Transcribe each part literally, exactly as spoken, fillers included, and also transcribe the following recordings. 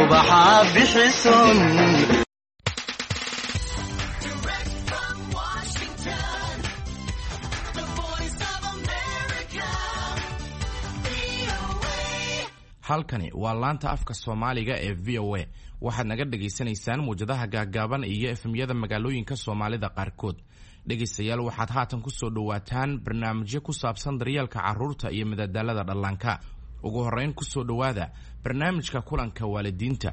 ubaxa bixison. halkani waa laanta afka Soomaaliga ee V O A waxaad naga dhageysanaysaan muujadaha gaagaaban iyo F M-yada magaalooyinka Soomaalida qaarkood. dhegeystayaal waxaad haatan ku soo dhawaataan barnaamijyo ku saabsan daryeelka carruurta iyo madadaalada dhallaanka. ugu horeyn ku soo dhawaada barnaamijka kulanka waalidiinta.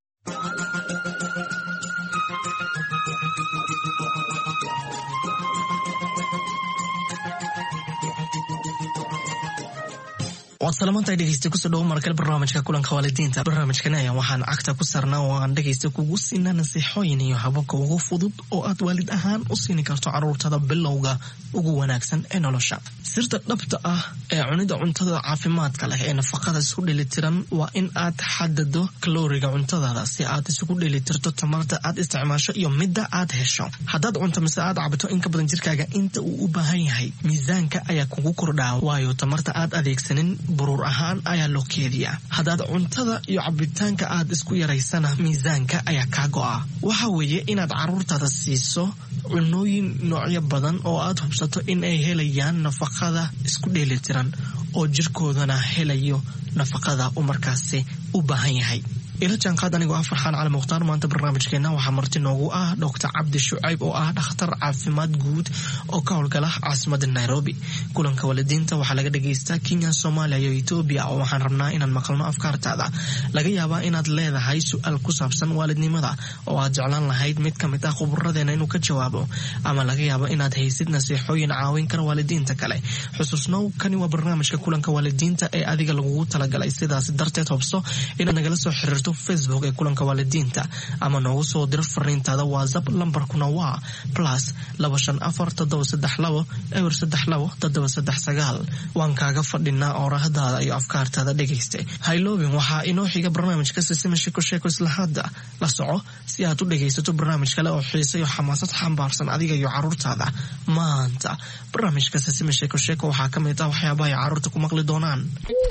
waad salaamaantahay dhegeysta kusoo dhawo markale barnaamijka kulanka waalidiinta. barnaamijkan ayaa waxaan cagta ku saarnaa oo aan dhegeysta kugu siinaa nasiixooyin iyo hababka ugu fudud oo aad waalid ahaan u siini karto carruurtada bilowga ugu wanaagsan ee nolosha. sirta dhabta ah ee cunida cuntada caafimaadka leh ee nafaqada isku dheelitiran waa in aad xadado kalooriga cuntadaada si aad isugu dheelitirto tamarta aad isticmaasho iyo midda aad hesho. haddaad cunto mise aad cabto in ka badan jirkaaga inta uu u baahan yahay, miisaanka ayaa kugu kordhaa, waayo tamarta aad adeegsanin buruur ahaan ayaa loo keediyaa. haddaad cuntada iyo cabitaanka aad isku yaraysana, miisaanka ayaa kaa go'a. waxa weeye inaad carruurtaada siiso cunooyin noocyo badan oo aad hubsato in ay helayaan nafaqada isku dheelitiran oo jirkoodana helayo nafaqada uu markaasi u baahan yahay. ila jaanqaad anigoo ah Farxaan Cali Mukhtaar. maanta barnaamijkeena waxaa marti noogu ah Doctor Cabdi Shucayb oo ah dhakhtar caafimaad guud oo ka howlgala caasimadda Nairobi. kulanka waalidiinta waxaa laga dhageystaa Kenya, Soomaaliya iyo Ethiopia oo waxaan rabnaa inaan maqalno afkaartaada. laga yaabaa inaad leedahay su'aal ku saabsan waalidnimada oo aad jeclaan lahayd mid ka mid ah khubaradeena inuu ka jawaabo, ama laga yaabo inaad haysid nasiixooyin caawin kara waalidiinta kale. xusuusnow, kani waa barnaamijka kulanka waalidiinta ee adiga lagugu talagalay. sidaas darteed hubso inaad nagala soo xiriirto Facebook ee kulanka waalidiinta ama noogu soo dir fariintaada WhatsApp. lambarkuna waa plus laba shan afar toddoba saddex labo eber saddex labo toddoba saddex sagaal. waan kaaga fadhinaa oorahadaada iyo afkaartaada dhegeyste. hayloobin waxaa inoo xiga barnaamijka Sisima Sheeko Sheeko. isla hadda la soco si aad u dhegeysato barnaamij kale oo xiiso iyo xamaasad xambaarsan adiga iyo carruurtaada. maanta barnaamijka Sisima Sheeko Sheeko waxaa ka mid ah waxyaabaha ay carruurta ku maqli doonaan.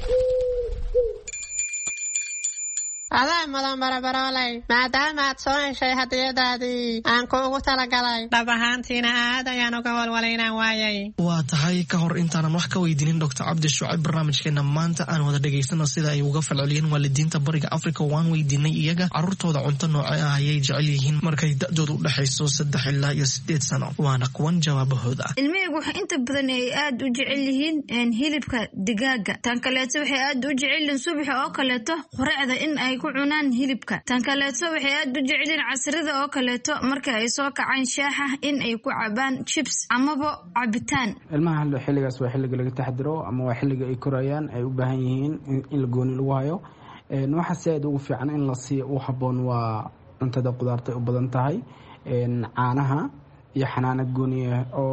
adaa mudan barabarooley, maadaama aad soo heshay hadiyadaadii aan kuugu talagalay, dhab ahaantiina aad ayaan uga walwalaynaan waayay. waa tahay ka hor intaanan wax ka weydiinin Doctor Cabdi Shucayb, barnaamijkeena maanta aan wada dhegaysano sida ay uga falceliyeen waalidiinta bariga Afrika. waan weydiinay iyaga carruurtooda cunto noocee ah ayay jecel yihiin markay da'doodu u dhaxayso saddex ilaa iyo sideed sano. waana kuwan jawaabahooda. ilmihaygu waxay inta badan ay aad u jecel yihiin hilibka digaaga. tan kaleeto waxay aad u jecel yihiin subaxa oo kaleeto quraacda in ay ku cunaan hilibka. tan kaleeto waxay aad u jecelin casrida oo kaleeto marka ay soo kacaan shaaxa in ay ku cabaan chips amaba cabitaan. ilmaha hal xilligaas waa xilliga laga taxadiro ama waa xilliga ay korayaan ay u baahan yihiin in la gooni lagu hayo. een waxa si aad ugu fiican in la siiyo u haboon waa cuntada qudaarta u badan tahay, een caanaha iyo xanaanad gooniya oo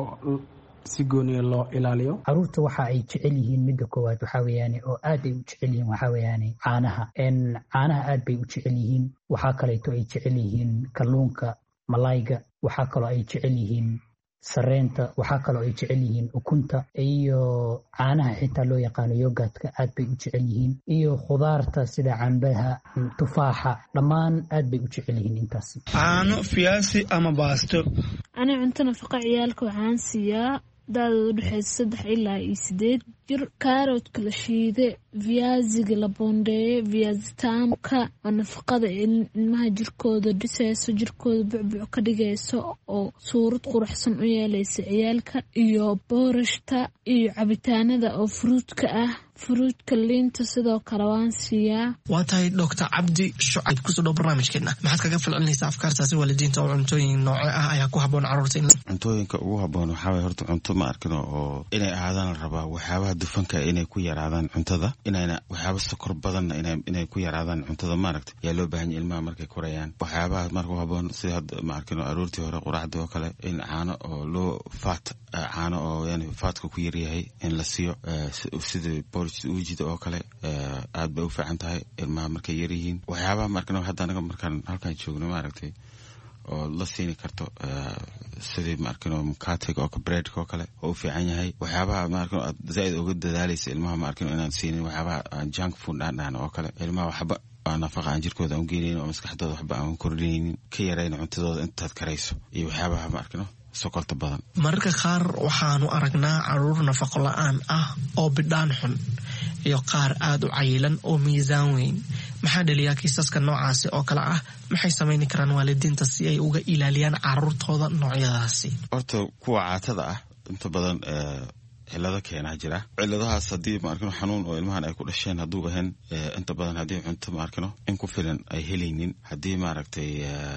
si gooniya loo ilaaliyo. carruurta waxa ay jecel yihiin midda koowaad waxa weeyaan oo aad ay u jecel yihiin waxa weeyaan caanaha. een caanaha aad bay u jecel yihiin. waxa kale oo ay jecel yihiin kalluunka, malayga. waxa kale oo ay jecel yihiin sareenta. waxa kale oo ay jecel yihiin ukunta iyo caanaha xitaa loo yaqaan yogurtka aad bay u jecel yihiin, iyo khudaarta sida cambaha, tufaaxa, dhammaan aad bay u jecel yihiin intaas. caano, fiyaasi ama baasto. ana cunto nafaqa ciyaalka waxaan siiyaa daadooda u dhexeysa saddex ilaa iyo sideed jir. kaaroodka la shiide, viyaasiga la boondeeye, viyaasitaamka oo nafaqada ilmaha jirkooda dhisayso, jirkooda bucbuc ka dhigayso oo suurad quraxsan u yeelaysa ciyaalka, iyo boorashta iyo cabitaanada oo fruudka ah. fruudka liinta sidoo kale waan siiyaa. waa tahay Doctor Cabdi Shucayb, kusoo dhaw barnaamijkeena. maxaad kaga falcelinaysaa afkaartaasi waalidiinta oo cuntooyin nooce ah ayaa ku haboon carruurta? in cuntooyinka ugu haboon waxaa waye horta cunto ma arkino oo inay ahaadaan la rabaa waxyaabaha dufanka inay ku yaraadaan cuntada, inayna waxyaaba sokor badanna inay ku yaraadaan cuntada. maaragta yaa loo baahan yahay ilmaha markay korayaan. waxyaabaha marka u haboon sida hadda ma arkino aroortii hore quraacda oo kale in caano oo loo faat caano oo yani faatka ku yaryahay in la siiyo, sida uujida oo kale aad bay u fiican tahay ilmaha markay yar yihiin. waxyaabaha markan hadda anaga markaan halkan joogno maaragtay oo la siini karto sidii maarkan mukatiga oo breadka oo kale oo u fiican yahay. waxyaabaha maarkan aad zaid uga dadaalaysa ilmaha maarkan inaan siinin waxyaabaha junk food aan oo kale ilmaha waxba nafaqa aan jirkooda aan geenin oo maskaxdooda waxba aan kordhinaynin ka yarayna cuntadooda intaad karayso iyo waxyaabaha ma arkino sokorta badan. mararka qaar waxaanu aragnaa caruur nafaqo la-aan ah oo bidhaan xun iyo qaar aad u cayilan oo miisaan weyn. maxaa dhaliyaa kiisaska noocaasi oo kale ah? maxay samayni karaan waalidiinta si ay uga ilaaliyaan caruurtooda noocyadaasi? horta kuwa caatada ah inta badan cilado keenaa jira. ciladahaas haddii ma arkino xanuun oo ilmahan ay ku dhasheen hadduu ahayn inta badan haddii cunto ma arkino in ku filan ay helaynin, haddii maaragtay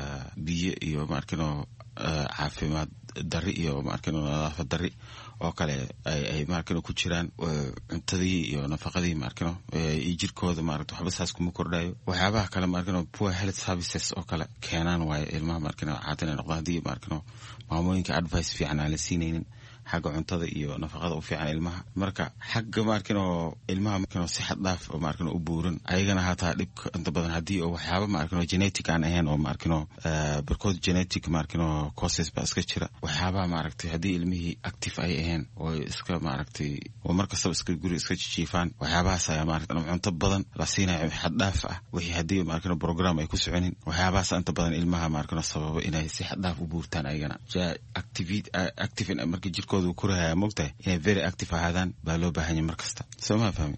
biyo iyo ma arkino caafimaad dari iyo ma arkino nadaafad dari oo kale ay ay ma arkino ku jiraan, cuntadii iyo nafaqadii ma arkino iyo jirkooda ma arkino waxba saas kuma kordhayo. waxyaabaha kale ma arkino poor health services oo kale keenaan waaye ilmaha ma arkino caadina noqda haddii ma arkino maamooyinka advice fiican aan la siinaynin xagga cuntada iyo nafaqada u fiican ilmaha. marka xagga ma arkino ilmaha ma arkino si xad dhaaf oo ma arkino u buuran ayagana hataa dhibka inta badan haddii oo waxyaaba ma arkino genetic aan ahayn oo ma arkino barkood genetic ma arkino causes ba iska jira. waxyaabaha ma aragtay haddii ilmihii active ay ahayn oo iska ma aragtay oo markastaba iska guri iska jiifaan, waxyaabahaas ayaa ma arkino cunto badan la siinayo xad dhaaf ah wixii haddii ma arkino program ay ku soconin. waxyaabahaas inta badan ilmaha ma arkino sababa inay si xad dhaaf u buurtaan ayagana active active markii jirkooda kuraya mogtahay inay very active ahaadaan baa loo baahan yahay markasta. soo ma fahmi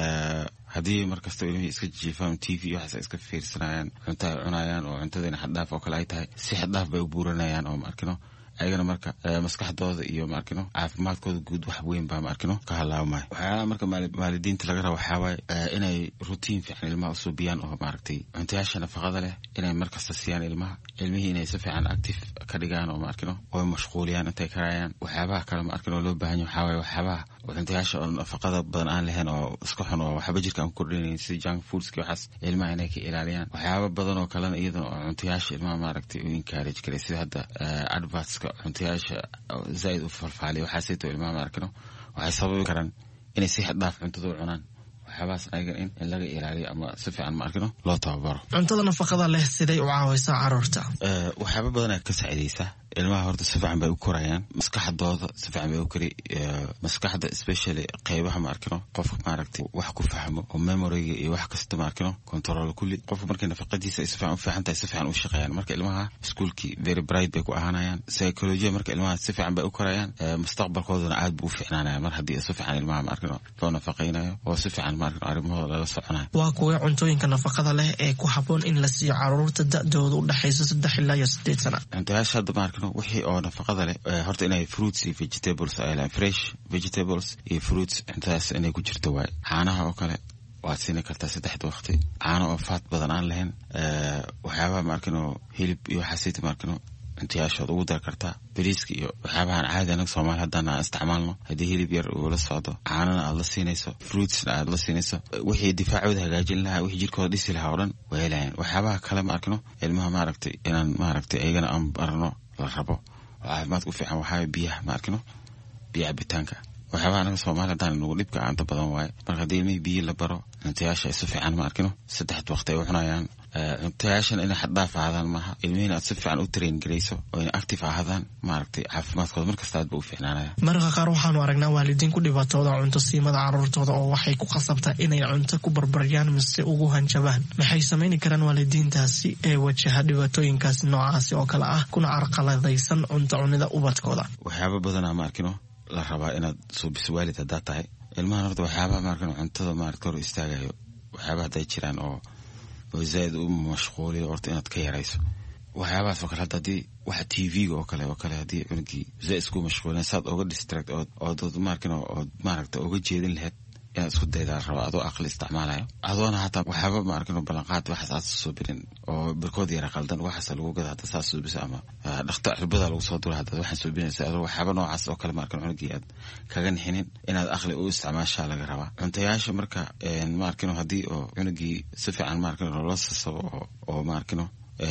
haddii markasta ilmihii iska jiifaan t v waxaas iska fiirsanayaan cunto ay cunayaan oo cuntadina xad dhaaf oo kale ay tahay si xad dhaaf bay u buuranayaan oo ma arkino ayagana marka maskaxdooda iyo ma arkino caafimaadkooda guud wax weyn baa ma arkino ka halaawmaayo. waxyaalaha marka waalidiinta laga rabo waxaa waaye inay routine fiican ilmaha u suubiyaan oo maaragtay cuntayaasha nafaqada leh inay markasta siiyaan ilmaha, ilmihii inay si fiican active ka dhigaan oo ma arkino oo mashquuliyaan intay karayaan. waxyaabaha kale ma arkino loo baahan yahay waxaa waaye waxyaabaha cuntayaasha oo nafaqada badan aan lahayn oo iska xun oo waxba jirka aan kordhinayn sida junk foodski waxaas ilmaha inay ka ilaaliyaan. waxyaaba badan oo kalena iyadana oo cuntayaasha ilmaha maaragtay u encourage karay sida hadda adverts cuntayaasha zaid u falfaaliya waxaasayto ilmaha ma arkino waxay sababi karaan inay si xad dhaaf cuntada u cunaan. waxyaabahaas ayagan in in laga ilaaliyo ama si fiican ma arkino loo tababaro. cuntada nafaqada leh siday u caawaysaa caruurta? waxyaaba badan ay ka saacidaysaa ilmaha. horta si fiican bay u korayaan, maskaxdooda si fiican bay u kori. maskaxda especially qeybaha ma arkino qofka maaragtay wax ku fahmo oo memoryga iyo wax kasta ma arkino control kulli qofka markay nafaqadiisa ay si fiican u fiican tahay si fiican u shaqeeyaan. marka ilmaha iskuulkii very bright bay ku ahaanayaan. psychology marka ilmaha si fiican bay u korayaan, mustaqbalkoodana aad buu u fiicnaanaya mar haddii si fiican ilmaha ma arkino loo nafaqeynayo oo si fiican ma arkino arrimahooda lala soconayo. waa kuwa cuntooyinka nafaqada leh ee ku habboon in la siiyo caruurta da-dooda u dhexaysa saddex ilaa iyo sideed sana? cuntayaasha hadda ma arkino wixii oo nafaqada leh horta inay fruits iyo vegetables ay leeyihiin, fresh vegetables iyo fruits intaas inay ku jirto waay. caanaha oo kale waad siin kartaa saddexda waqti, caano oo faat badan aan lahayn. waxyaabaha ma arkino hilib iyo waxaasayta ma arkino cuntayaashood ugu dar kartaa. bariiska iyo waxyaabahan caadi anaga Soomaali haddaan aan isticmaalno haddii hilib yar uu la socdo, caanana aad la siinayso, fruitsna aad la siinayso, wixii difaacooda hagaajin lahaa, wixii jirkooda dhisi lahaa oo dhan way helayaan. waxyaabaha kale ma arkino ilmaha maaragtay inaan maaragtay ayagana aan barno la rabo oo caafimaadka u fiican waxaa biyaha ma arkino biyo cabitaanka. waxyaabaha anaga Soomaali haddaan nagu dhibka aanta badan waaye. marka haddii ilmihii biyo la baro cuntayaasha ay si fiican ma arkino saddexda waqti ay u cunayaan. cuntayaashan inay xad dhaaf ahaadaan maaha, ilmihiina aad si fiican u train garayso oo inay active ahaadaan maaragtay caafimaadkooda markasta aad ba u fiicnaanaya. mararka qaar waxaanu aragnaa waalidiin ku dhibaatooda cunto siimada caruurtooda oo waxay ku qasabtaa inay cunto ku barbaryaan mise ugu hanjabaan. maxay samayni karaan waalidiintaasi ee wajaha dhibaatooyinkaasi noocaasi oo kale ah kuna carqaladaysan cunto cunida ubadkooda? waxyaaba badanaa ma arkino la rabaa inaad suubiso waalid haddaad tahay. ilmahan horta waxyaabaha ma arkino cuntada maaragta hor istaagayo waxyaaba hadday jiraan oo oo zaid u mashquuliyo horta inaad ka yarayso. waxyaabahaas oo kale hadda haddii waxa t v-ga oo kale oo kale haddii cunugii zaid isku mashquulin saad oga distract ood ood maarkino ood maaragta oga jeedin lahayd inaad isku daydaa rabaa adoo aqli isticmaalayo adoona hataa waxyaaba ma arkino ballanqaad waxaas aad soo birin oo barkood yara qaldan waxaas lagu gada hadda saas soo bisa ama dhakhtar cirbada lagu soo dura hadda waxaan soo binaysa adoo waxyaaba noocaas oo kale ma arkino cunugii aad kaga nixinin inaad aqli u isticmaashaa laga rabaa. cuntayaasha marka ma arkino haddii oo cunugii si fiican ma arkino loo sasabo oo ma arkino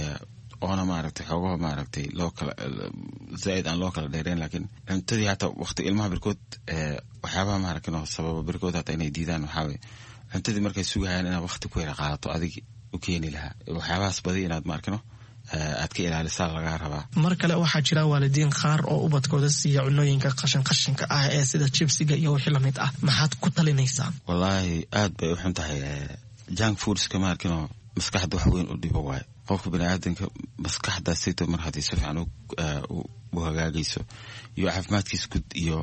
oona maaragtay xoogaha maaragtay loo kala zaid aan loo kala dheereen laakiin cuntadii hataa waqti ilmaha birkood waxyaabaha ma arkino sababa birkood hataa inay diidaan waxaa weye cuntadii markay sugahayaan inaad waqti ku yara qaadato adig u keeni lahaa. waxyaabahaas badi inaad ma arkino aad ka ilaalisaa lagaa rabaa. mar kale waxaa jira waalidiin qaar oo ubadkooda siiya cunooyinka qashin qashinka ah ee sida jibsiga iyo wixii lamid ah. maxaad ku talinaysaa? wallaahi aad bay u xun tahay junk foodska ma arkino maskaxda wax weyn u dhibo waay qofka bini'aadanka maskaxda sida mar hadii si fiican u hagaagayso iyo caafimaadkiisa guud iyo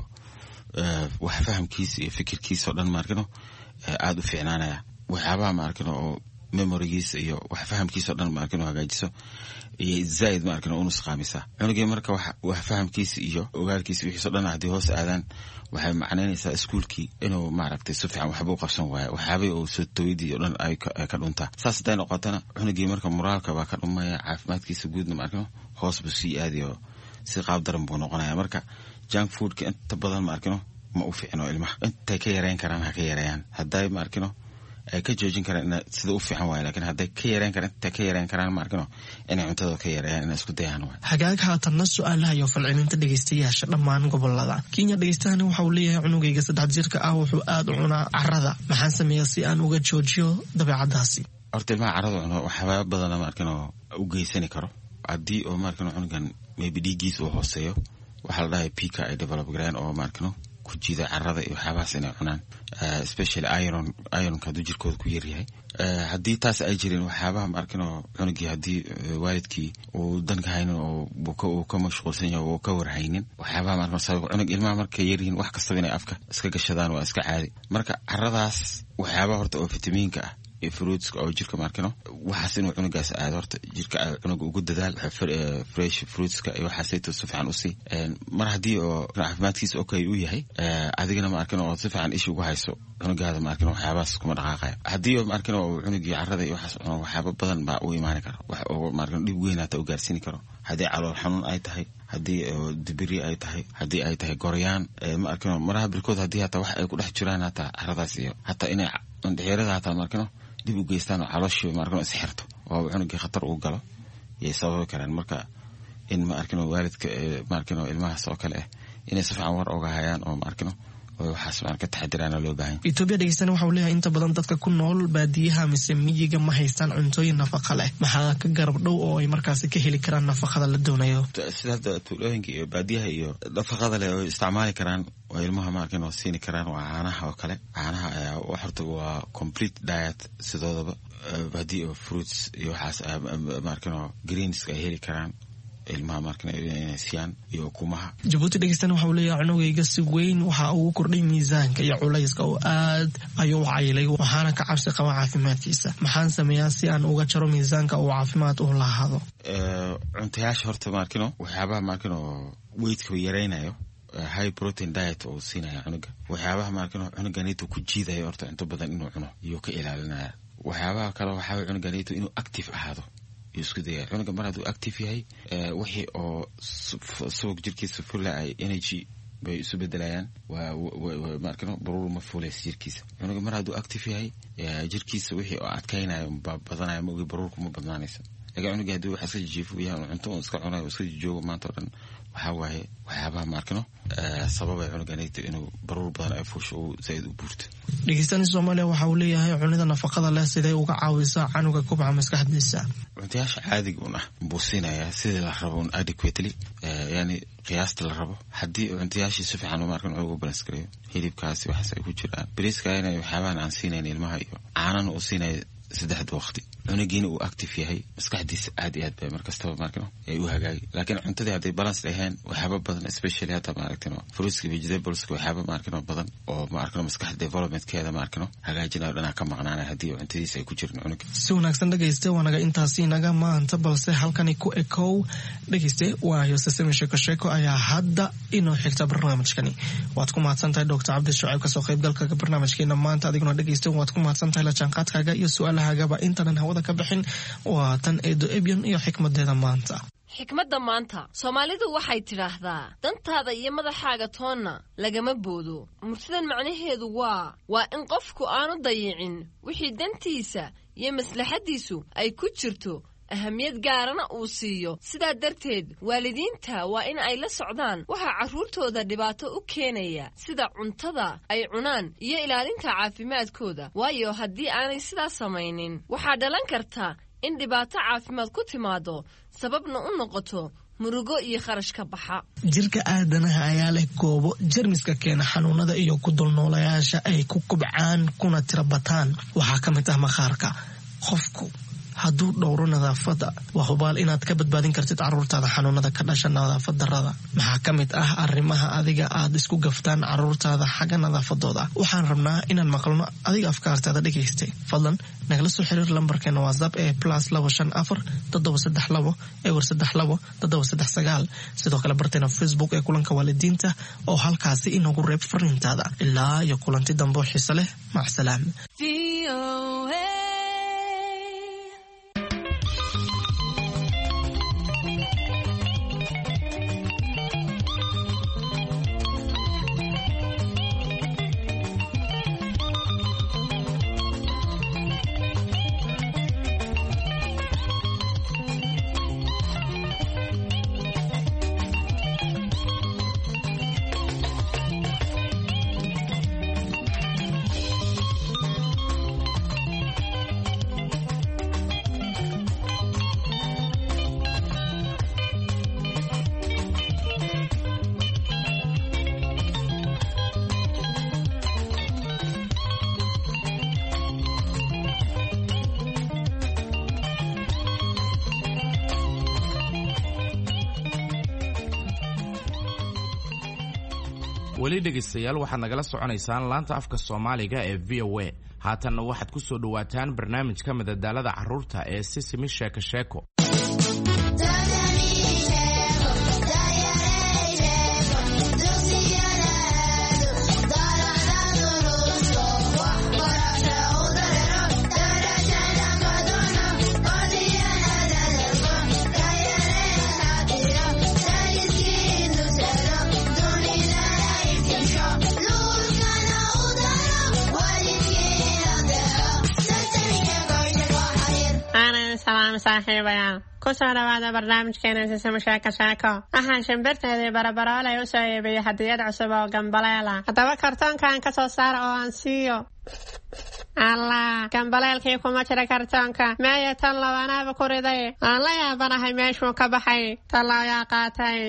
wax fahamkiisa iyo fikirkiisa oo dhan maarkano aad u fiicnaanaya waxyaabaha maarkano oo memorygiisa iyo wax fahamkiisa oo dhan maarkano hagaajiso iyo zaid maarkano uu nusqaamisa cunugii marka wax wax fahamkiisa iyo ogaalkiisa wixii soo dhan hadii hoos aadaan waxay macnaynaysaa iskuulkii inuu maaragtay si fiican waxba u qabsan waayo waxyaabay oo soo tawidii oo dhan ay ka dhuntaa saas haday noqotana cunugii marka moraalka baa ka dhumaya caafimaadkiisa guudna maarkano hoos buu sii aadayo si qaab daran buu noqonaya marka junk foodka inta badan maarkano ma u fiicno ilmaha intay ka yareyn karaan ha ka yareeyaan haday maarkano ay ka joojin karaan sida u fiican waay laakiin haday ka yareyn karaan inta ka yareyn karaan maarkano inay cuntada ka yareeyaan inay isku dayaan waay hagaag haatanna su'aalaha iyo falcelinta dhageystayaasha dhammaan gobolada Kenya dhageystahani waxa uu leeyahay cunugayga saddex jirka ah wuxuu aad u cunaa carrada maxaan sameeyaa si aan uga joojiyo dabeecadaasi horta ilmaha carrada cuno waxyaabo badan maarkano u geysan karo hadii oo maarkano cunugan maybe dhiiggiisa uu hooseeyo waxa la dhahay pika ay develop gareen oo maarkano ku jida carrada iyo waxyaabahaas inay cunaan especially iron ironka haduu jirkooda ku yar yahay haddii taas ay jireen waxyaabaha maarkano cunugii haddii waalidkii uu danka haynin oo uu ka mashquulsan yahay oo ka warhaynin waxyaabaha maarkano sabab cunug ilmaha markay yaryihiin wax kastaba inay afka iska gashadaan waa iska caadi marka carradaas waxyaabaha horta oo fitamiinka ah fruits oo jirka maarkano waxaas inuu cunugaas aad horta jirka cunuga ugu dadaal fresh fruits ka iyo waxaas ay si fiican u sii mar hadii oo caafimaadkiisa okay u yahay adigana maarkano oo si fiican ish ugu hayso cunugaada maarkano waxyaabaas kuma dhaqaaqay hadii oo maarkano cunugii carrada iyo waxaas waxyaabo badan baa u imaan kara wax oo maarkano dhib weyn ata u gaarsiin karo hadii calool xanuun ay tahay hadii dibiri ay tahay hadii ay tahay goryaan maarkano maraha bilkood hadii hata wax ay ku dhex jiraan hata carradaas iyo hata inay dhexeerada hata maarkano dib u geystaan calooshii maarkano is xirto oo cunugii khatar uu galo iyo sababi karaan marka in maarkano waalidka maarkano ilmahaas oo kale ah inay si fiican war oga hayaan oo maarkano waxaas maarka taxadirana loo baahan Ethiopia dhageystana waxa uu leeyahay inta badan dadka ku nool baadiyaha mise miyiga ma haystaan cuntooyin nafaqo leh maxaa ka garab dhow oo ay markaas ka heli karaan nafaqada la doonayo sida tuulooyinka iyo baadiyaha iyo nafaqada leh oo isticmaali karaan oo ilmaha maarkano siin karaan waa caanaha oo kale caanaha ayaa waxarta waa complete diet sidoodaba baadiyo fruits iyo waxaas maarkano greens ay heli karaan ilmaha maarkana inay siiyaan iyo kumaha Djibouti dhageystana waxa uu leeyahay cunugayga si weyn waxa uu kordhay miisaanka iyo culayska oo aad ayuu caylay waxaana ka cabsi qaba caafimaadkiisa maxaan sameeyaa si aan uga jaro miisaanka oo caafimaad u lahaado ee cuntayaasha horta maarkano waxyaabaha maarkano weight-ka yareynayo high protein diet oo siinaya cunuga waxyaabaha maarkano cunuganiitu ku jiidayo horta inta badan inuu cuno iyo ka ilaalinaya waxyaabaha kale waxa cunuganiitu inuu active ahaado isku dayay cunuga mar hadduu active yahay wixii oo subag jirkiisa fulla ay energy bay isu bedelayaan waa maarkano baruur ma fuulays jirkiisa cunuga mar hadduu active yahay jirkiisa wixii oo adkaynayo badanayo ma ogi baruurku ma badnaanaysa laakiin cunuga hadduu wax iska jiifo yahay cunto uu iska cunayo iska joogo maanta oo dhan waxaa waaye waxyaabaha maarkano sababay cunuganiita inuu baruur badan ay fuusho uu zaid u buurto dhageystani Soomaaliya waxa uu leeyahay cunida nafaqada leh siday uga caawisaa canuga kubca maskaxdiisa cuntayaasha caadiga ah buusinaya sidii la rabo adequately yani qiyaasta la rabo hadii cuntayaasha si fiican maarkan ugu balance gareeyo hilibkaasi waxa ay ku jiraan bariiska inay waxyaabahan aan siinayna ilmaha iyo caanan u siinay saddex waqti cunugiina uu active yahay maskaxdiisa aad iyo aad bay markastaba maarkano ay u hagaagi laakiin cuntadii haday balance lahayn waxyaabo badan especially hata maarkano fruits iyo vegetables waxyaabo maarkano badan oo maarkano maskaxda development-keeda maarkano hagaajinayo dhana ka maqnaanay hadii cuntadiisa ay ku jiraan cunuga si wanaagsan dhageyste wanaga intaasi naga maanta balse halkani ku ekow dhageyste waayo sesame sheeko sheeko ayaa hadda inoo xigta barnaamijkani waad ku mahadsantahay Doctor Cabdi Shucayb ka soo qaybgalka barnaamijkeena maanta adiguna dhageyste waad ku mahadsantahay la jaanqaadkaaga iyo su'aalahaaga intanan hawada ka bixin waa tan eedo ebyan iyo xikmadeeda maanta xikmadda maanta Soomaalidu waxay tiraahdaa dantaada iyo madaxaaga toonna lagama boodo murtidan macnaheedu waa waa in qofku aanu dayicin wixii dantiisa iyo maslaxadiisu ay ku jirto ahamiyad gaarana uu siiyo sidaa darteed waalidiinta waa in ay la socdaan waxa carruurtooda dhibaato u keenaya sida cuntada ay cunaan iyo ilaalinta caafimaadkooda waayo haddii aanay sidaas samaynin waxaa dhalan karta in dhibaato caafimaad ku timaado sababna u noqoto murugo iyo kharash ka baxa jirka aadanaha ayaa leh goobo jarmiska keena xanuunada iyo ku dulnoolayaasha ay ku kubcaan kuna tirabataan waxaa ka mid ah maqaarka qofku hadduu dhowro nadaafadda waa hubaal inaad ka badbaadin kartid carruurtaada xanuunada ka dhasha nadaafad darrada. maxaa ka mid ah arrimaha adiga aad isku gaftaan carruurtaada xagga nadaafadooda? waxaan rabnaa inaan maqalno adiga afkaartaada dhegaystay. fadlan nagala soo xiriir lambarkeena whatsapp ee plus laba shan afar toddoba saddex labo ewer saddex labo toddoba saddex sagaal. sidoo kale barteena facebook ee kulanka waalidiinta oo halkaasi inagu reeb fariintaada. ilaa iyo kulanti dambe oo xiiso leh. macsalaam. weli dhegaystayaal waxaad nagala soconaysaan laanta afka Soomaaliga ee V O A. haatanna waxaad ku soo dhawaataan barnaamijka madadaalada carruurta ee Sisimi Sheeko Sheeko. salaam saaxiibayaal ku soo dhawaada barnaamijkeena Sisimi Sheeko Sheeko. waxaan shimbirteedii barabaroolay u soo iibiyey hadiyad cusub oo gambaleela. haddaba kartoonkaan ka soo saar oo aan siiyo. allah gambaleelkii kuma jira kartoonka. meeya tan labanaaba ku riday. aan la yaabanahay meeshuu ka baxay. tan looyaa qaatay.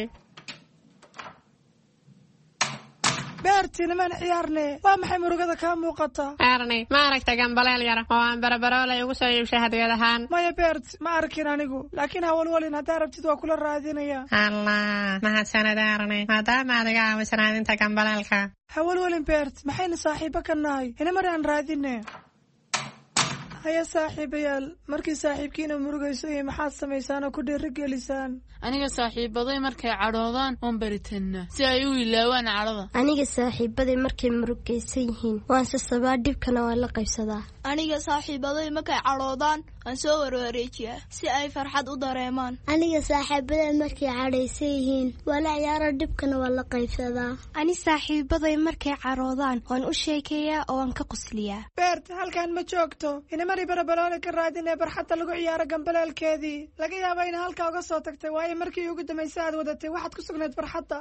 beerti niman ciyaarne waa maxay murugada ka muuqata? Erni ma aragta gambaleel yar oo aan barabaroolay ugu soo iibshay hadiyad ahaan. maya beert ma arkin anigu laakiin hawlwalin haddaa rabtid waa kula raadinaya. allah mahadsanid Erni maadaama adiga caawinaadinta gambaleelka. hawlwalin beert maxayna saaxiibo ka nahay ina mar aan raadine. haya saaxiibayaal markii saaxiibkiina murugayso iyo maxaad samaysaan oo ku dhiirigelisaan? aniga saaxiibaday markay cadhoodaan oon baritanna si ay u ilaawaan cadhada. aniga saaxiibaday markay murugaysan yihiin waan sasabaa dhibkana waan la qaybsadaa. aniga saaxiibaday markay cadhoodaan waan soo warwareejiyaa si ay farxad u dareemaan. aniga saaxiibaday markay cadhaysan yihiin waan la ciyaaraa dhibkana waan la qaybsadaa. ani saaxiibaday markay cadhoodaan waan u sheekeeyaa oo waan ka qosliyaa. beert halkan ma joogto inamari barabaroole ka raadinee barxadda lagu ciyaaro gambaleelkeedii. laga yaaba ina halkaa uga soo tagtay waayo markii ugu dambaysay aad wadatay waxaad ku sugnayd barxadda.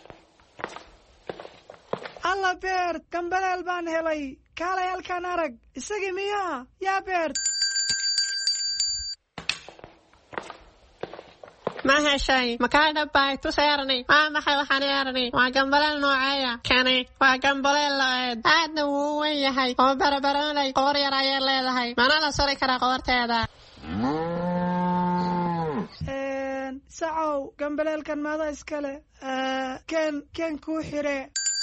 alla beert gambaleel baan helay. kaalay halkaan arag. isagii miyaa? yaa beert ma heshay makaa dhabbay tusay Erni. waa maxay waxaan Erni? waa gambaleel nooceeya? kani waa gambaleel la-eed aadna wuu u weyn yahay oo barabaroolay qoor yar ayay leedahay mana la suri karaa qoorteeda. sacow gambaleelkan maada iskale. ken ken kuu xire.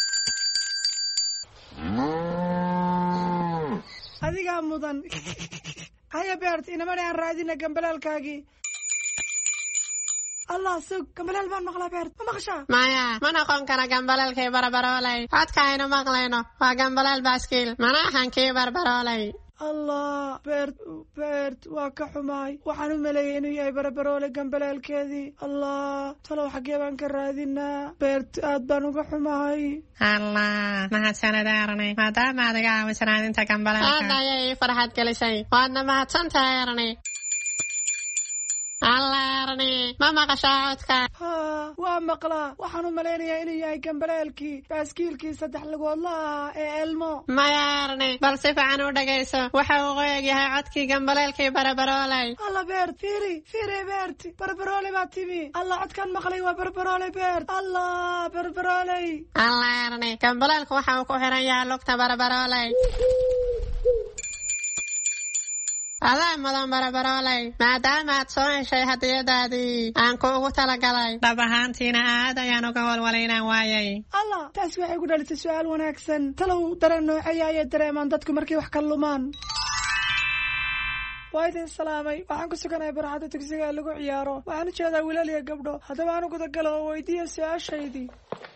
adigaa mudan. haya beert inamani aan raadina gambaleelkaagii. allah sug gambaleel baan maqlaa beert ma maqashaa? maya ma noqon kara gambaleelkii barabaroolay. codka aynu maqlayno waa gambaleel baaskiil mana ahan kii barabaroolay. allah beert beert waa ka xumaay waxaan u maleeyay inuu yahay barabaroole gambaleelkeedii. allah talow xaggee baan ka raadinaa? beert aad baan uga xumahay. allah mahadsanid Erni maadaama adiga caawinaadinta gambaleelka. aad ayay ii farxad gelisay waadna mahadsantahay Erni. alla Erni ma maqashaa codka? haa waa maqlaa waxaan u malaynayaa inuu yahay gambaleelkii baaskiilkii saddex lugoodla ahaa ee elmo. maya Erni bal si fiican u dhagayso waxa uu u eg yahay codkii gambaleelkii barabaroolay. alla beert fiiri fiiri beert barabaroole baa timi. alla codkaan maqlay waa barabaroole beert. allah barabarooley. alla Erni gambaleelku waxa uu ku xiran yahay lugta barabaroolay. adaa mudan barabaroolay maadaamaad soo heshay hadiyadaadii aan kuugu talagalay dhab ahaantiina aad ayaan uga walwalaynaan waayay allah taas waxay ku dhalisay su-aal wanaagsan talow dareen nooceeya ayay dareemaan dadku markay wax ka lumaan waa idin salaamay waxaan ku suganahay barxadda dugsiga lagu ciyaaro waxaan u jeedaa wiilal iyo gabdho haddaba aan u gudagalo oo weydiiya su-aashaydii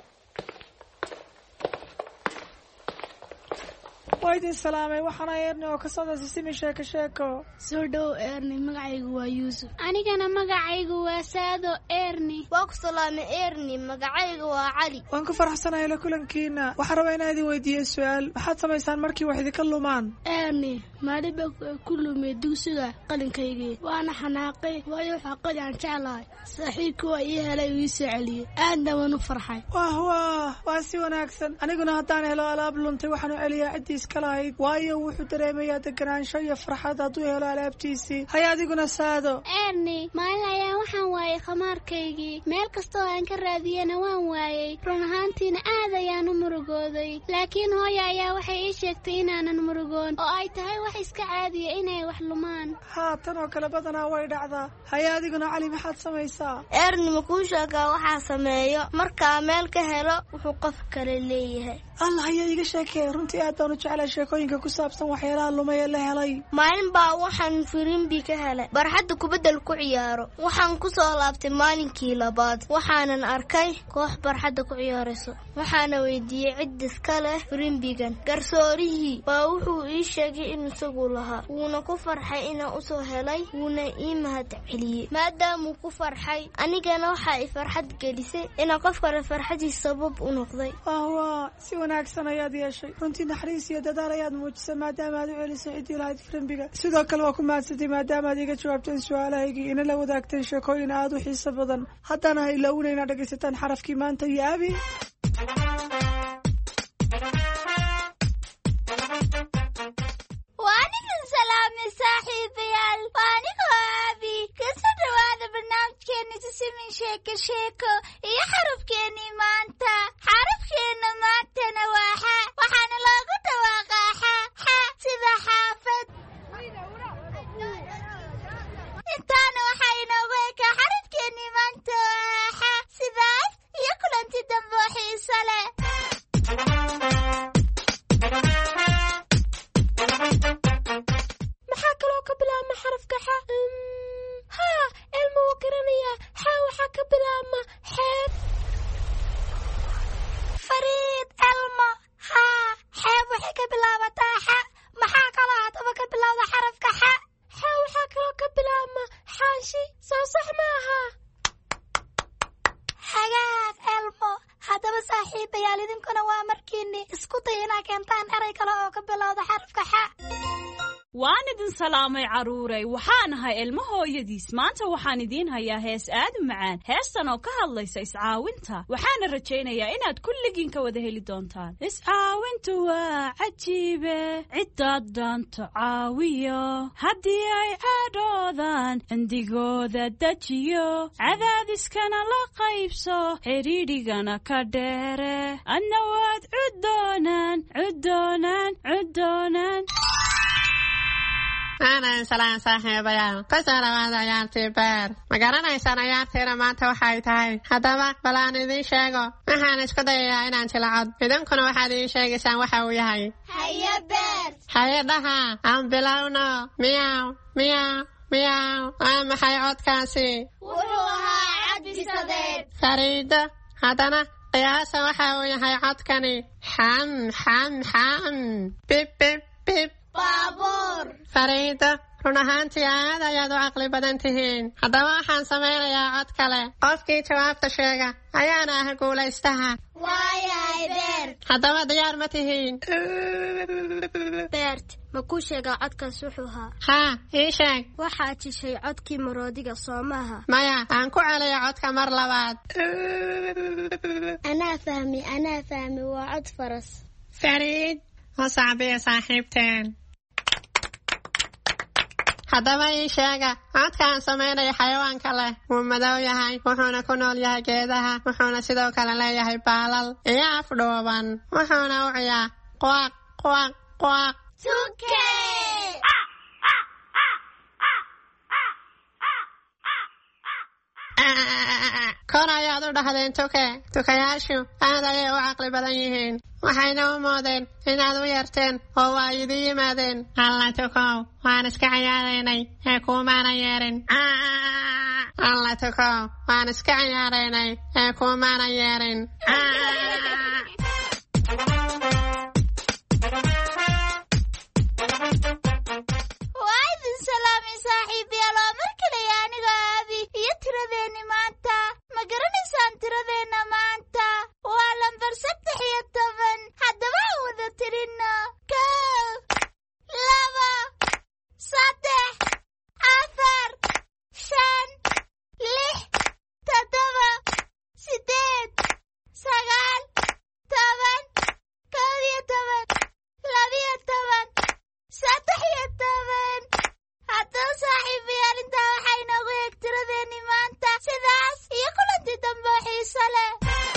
waa idin salaamay waxaana eerni oo ka socda sisimi sheeko sheeko soo dhow eerni magacaygu waa yuusuf anigana magacaygu waa saado eerni waa ku salaamay eerni magacaygu waa cali waan ku faraxsanahay la kulankiina waxaan rabaa inaan idin weydiiyo su-aal maxaad samaysaan markii wax idinka lumaan eerni maaliba ku lumay dugsiga qalinkaygii waana xanaaqay waayo waxaa qali aan jeclahay saaxiibkii waa ii helay uu ii soo celiyey aadna waan u farxay wah wah waa si wanaagsan aniguna haddaan helo alaab luntay waxaan u celiyaa ciddiis kalahayd waayo wuxuu dareemayaa deganaansho iyo farxad hadduu helo alaabtiisii hay adiguna saado eerni maalin ayaan waxaan waayay khamaarkaygii meel kastoo aan ka raadiyana waan waayey run ahaantiina aad ayaan u murugooday laakiin hooya ayaa waxay ii sheegtay inaanan murugoon oo ay tahay wax iska caadiya inay wax lumaan haa tan oo kale badanaa way dhacdaa hay adiguna cali maxaad samaysaa eerni makuu sheegaa waxaa sameeyo markaa meel ka helo wuxuu qof kale leeyahay allah ayaa iga sheekee runtii aad baan u jeclay sheekooyinka ku saabsan waxyaalaha lumay ee la helay maalin baa waxaan firimbi ka helay barxadda kubaddal ku ciyaaro waxaan ku soo laabtay maalinkii labaad waxaanan arkay koox barxadda ku ciyaarayso waxaana weydiiyey cid iska leh firimbigan garsoorihii baa wuxuu ii sheegay in isagu lahaa wuuna ku farxay inaan u soo helay wuuna ii mahad celiyey maadaamuu ku farxay anigana waxaa i farxad gelisay inaan qof kale farxadiis sabab u noqday wah si wanaagsan ayaad yeeshay runtii naxariis iyo dadaal ayaad muujisay maadaama aad u celisay ciddii lahayd firimbiga sidoo kale waa ku mahadsantay maadaama aad iga jawaabteen su-aalahaygii ina la wadaagteen sheekooyin aad u xiiso badan haddana ha ilaawina inaad dhegaysataan xarafkii maanta iyo abi waanigan salaamay saaxiibayaal waanigoo abi kasoo dhawaada barnaamijkeena sisimin sheeko sheeko iyo xarafkeenii maanta xarafkeena maantana waa xa waxaana loogu dhawaaqaa xa xa sida xaafad intaana waxaa inoogu ekaa xarafkeenii maanta waa xa sidaas iyo kulanti dambe oo xiiso leh maxaa kaloo ka bilaabma xarafka xa haa elma wuu garanayaa xa waxaa ka bilaabma xeeb fariid elmo haa xeeb waxay ka bilaabataa xa maxaa kaloo haddaba ka bilowda xarafka xa xa waxaa kaloo ka bilaabma xaashi soo sax ma aha hagaag elmo haddaba saaxiibayaal idinkuna waa markiini isku day inaa keentaan eray kale oo ka bilowda xarafka xa waan idin salaamay carruurey waxaan ahay ilmo hooyadiis maanta waxaan idiin hayaa hees aad u macaan heestan oo ka hadlaysa iscaawinta waxaana rajaynayaa inaad kulligiin ka wada heli doontaan iscaawintu waa cajiibe ciddaad doonto caawiyo haddii ay caadhoodaan cindigooda dejiyo cadaadiskana la qaybso xidhiidhigana ka dheere adna waad cuddoonaan cuddoonaan cuddoonaan aanan salaan saaxiibayaal kasoo dhawaada ciyaartii beer ma garanaysaan ciyaartiina maanta waxay tahay haddaba bal aan idiin sheego waxaan isku dayayaa inaan jilcod idinkuna waxaad idiin sheegaysaan waxa uu yahay haye beer haye dhaha aan bilowno miyaw miyaw miyaw waa maxay codkaasi wuxuu ahaa cabdisadeed fariido haddana qiyaasa waxa uu yahay codkani xam xam xam bib bib bib baabuur fariido run ahaantii aad ayaad u caqli badan tihiin haddaba waxaan samaynayaa cod kale qofkii jawaabta sheega ayaana ah guulaystaha waayahay beert haddaba diyaar ma tihiin beert ma kuu sheegaa codkaas wuxuu ahaa haa ii sheeg waxaad jishay codkii maroodiga soo maaha maya aan ku celiyo codka mar labaad anaa fahmi anaa fahmi waa cod faras fariid oo sacbiya saaxiibteen haddaba ii sheega codkaan samaynaya xayawaanka leh wuu madow yahay wuxuuna ku nool yahay geedaha wuxuuna sidoo kale leeyahay baalal iyo afdhuuban wuxuuna u ciyaa quaq quaq quaq tuke kor ayaad u dhahdeen tuke tukayaashu aad ayay u caqli badan yihiin waxayna u moodeen inaad u yarteen oo waa idin yimaadeen alla tukow waan iska ciyaaraynay ee kuumaana yeerin alla tukow waan iska ciyaaraynay ee kuumaana yeerin waa idin salaamay saaxiibayaal oo mar kale aniga aabi iyo tiradeenni maanta ma garanaysaan tiradeenna maanta waa lambar saddex iyo toban haddaba aan wada tirinno kow laba saddex afar shan lix toddoba sideed sagaal toban kow iyo toban labiyo toban saddex iyo toban haddaba saaxiibayaal intaa waxaa inoogu eeg tiradeenni maanta sidaas iyo kulanti dambe oo xiiso leh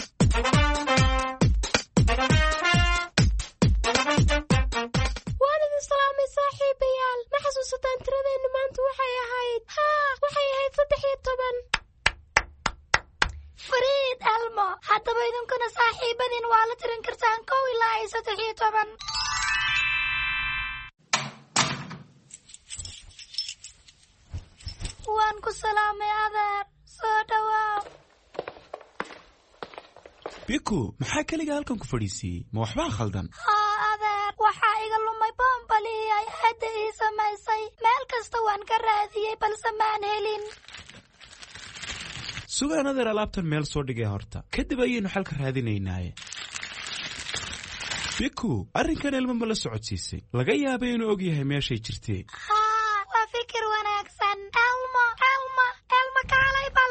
waan idin salaamay saaxiibayaal ma xasuusataan tiradeenni maanta waxay ahayd haa waxay ahayd saddex iyo toban fariid elmo haddaba idinkuna saaxiibadiin waa la tirin kartaan kow ilaa iyo saddex iyo toban waan ku salaamay adeer soo dhawaaw biku maxaa keliga halkan ku fadhiisiiyey ma waxbaa khaldan haa adeer waxaa iga lumay boombalihii ay hadda ii samaysay meel kasta waan ka raadiyey balse maan helin sugaan adeer alaabtan meel soo dhigay horta kadib ayaynu xalka raadinaynaaye biku arrinkan elmo ma la socodsiisay laga yaabay inuu og yahay meeshay jirtee haa waa fikir wanaagsan elmo elmo elmo kaalay bal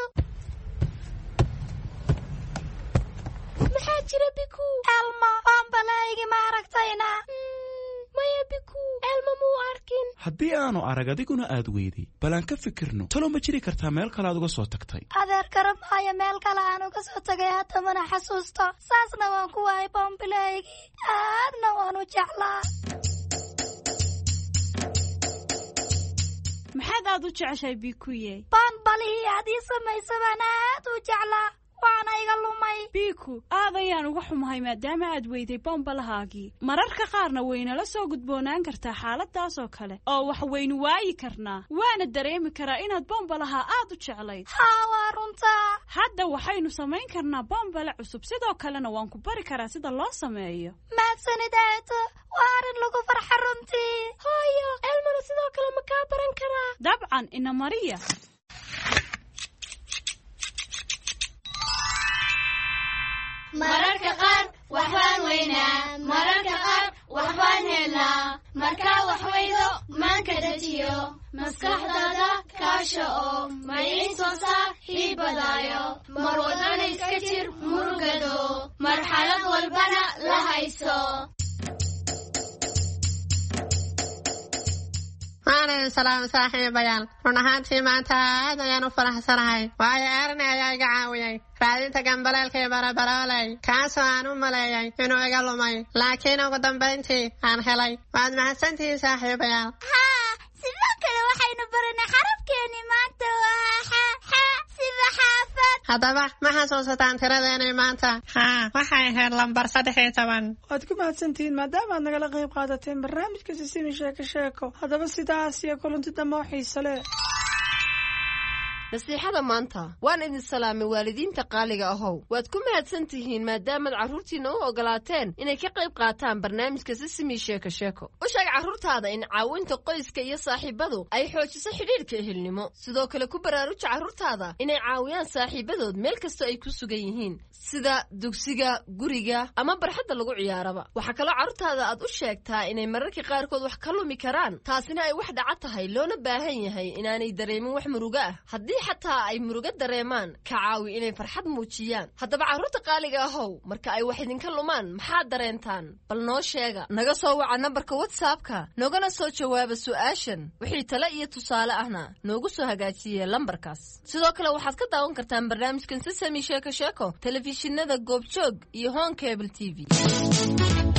maxaa jira biku elmo boombalaygi ma aragtayna maya biku elmo muu arkin haddii aanu arag adiguna aad weyday bal aan ka fikirno talo ma jiri kartaa meel kale aad uga soo tagtay adeer garab maayo meel kale aan uga soo tagay hadda mana xasuusto saasna waan ku waayay boombilaygii aadna waan u jeclaa maxaad aad u jeceshahay bikuye boombalihii aad ii samaysa baan aad u jeclaa waana iga lumay biku aad ayaan uga xumahay maadaama aad weyday bombalahaagii mararka qaarna waynala soo gudboonaan kartaa xaaladaas oo kale oo wax waynu waayi karnaa waana dareemi karaa inaad bombalahaa aad u jeclayd haa waa runtaa hadda waxaynu samayn karnaa bombale cusub sidoo kalena waan ku bari karaa sida loo sameeyo mahadsanid eedo waa arrin lagu farxa runtii hooyo elmana sidoo kale ma kaa baran karaa dabcan ina mariya mararka qaar waxbaan weynaa mararka qaar waxbaan helnaa markaa wax weydo maanka dejiyo maskaxdaada kaasha oo maciin soo saar hiibadaayo mar wadana iska jir murugado marxalad walbana la hayso maalin salaam saaxiibayaal run ahaantii maanta aad ayaan u faraxsanahay waayo erni ayaa iga caawiyey raadinta gambaleelka iyo barabarooley kaasoo aan u maleeyay inuu iga lumay laakiin ugu dambayntii aan helay waad mahadsantihiin saaxiibayaal haa sidoo kale waxaynu baranay xarafkeeni maanta waa xa xa sida xaafad haddaba ma xasuusataan tiradeenay maanta haa waxay ahayd lambar saddex iyo toban waad ku mahadsantihiin maadaama aad nagala qayb qaadateen barnaamijka sisimi sheeko sheeko haddaba sidaas iyo kulanti dambe oo xiise leh nasiixada maanta waan idin salaamay waalidiinta qaaliga ahow waad ku mahadsan tihiin maadaamaad carruurtiinna u ogolaateen inay ka qayb qaataan barnaamijka sisimi sheeko sheeko u sheeg carruurtaada in caawinta qoyska iyo saaxiibadu ay xoojiso xidhiidhka ehelnimo sidoo kale ku baraaruja carruurtaada inay caawiyaan saaxiibadood meel kastoo ay ku sugan yihiin sida dugsiga guriga ama barxadda lagu ciyaaraba waxaa kaloo carruurtaada aad u sheegtaa inay mararka qaarkood wax ka lumi karaan taasina ay wax dhaca tahay loona baahan yahay inaanay dareemin wax murugo ah haddii xataa ay murugo dareemaan ka caawi inay farxad muujiyaan haddaba carruurta qaaliga ahow marka ay wax idinka lumaan maxaad dareentaan bal noo sheega naga soo waca nambarka whatsappka noogana soo jawaaba su'aashan wixii tale iyo tusaale ahna noogu soo hagaajiye lambarkaas sidoo kale waxaad ka daawan kartaan barnaamijkan sisami sheeko sheeko telefishinada goobjoog iyo home cable t v